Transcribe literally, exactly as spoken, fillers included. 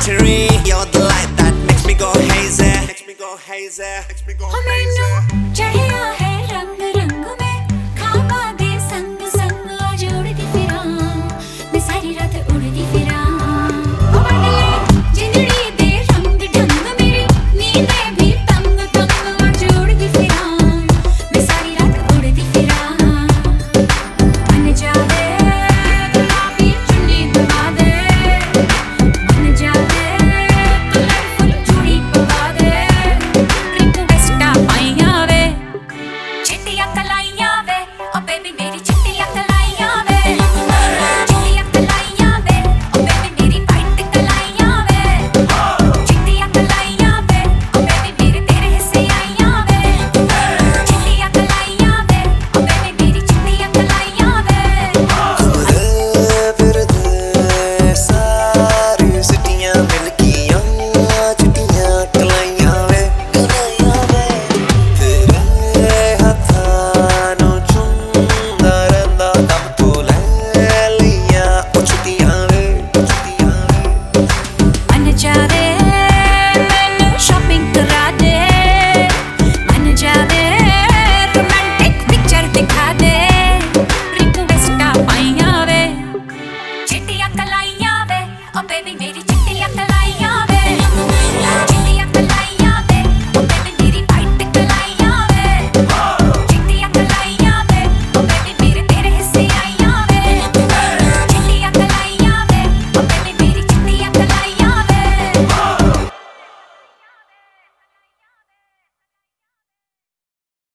battery. You're the light that makes me go hazy. Makes me go hazy. Makes me go hazy. चढ़िया है रंग रंग में खाबा दे संग संग जोड़ती फिरा मैं सारी रात उड़ती फिरा जिंदड़ी दे रंग ढंग मेरी नींदें भी तंग तंग जोड़ती फिरा मैं सारी रात उड़ती फिरा मन जावे गुलाबी चुन्नी दबा दे मन जावे कलरफुल चूड़ी पवा दे रिक्वेस्टा पाइया वे चिट्टियां कलाइयां वे ओ बेबी मेरी चिट्टियां कलाइयां वे चिट्टियां कलाइयां वे ओ बेबी मेरी वाइट कलाइयां वे चिट्टियां कलाइयां वे ओ बेबी मेरे तेरे हिस्से आइयां वे चिट्टियां कलाइयां वे ओ बेबी मेरी चिट्टियां कलाइयां वे फिर सारी सिटियां मिलकियां चिट्टियां कलाइयां वे कलाइयां वे तेरे हत्थां नूं चुमदा रहिंदा दम तो ले लियां ओ चिट्टियां वे चिट्टियां वे मन जावे मैनू शॉपिंग करा दे मन जावे रोमांटिक पिक्चर दिखा दे रिक्वेस्टा पाइया वे चिट्टियां कलाइयां वे ओ बेबी मेरी चिट्टियां कलाइयां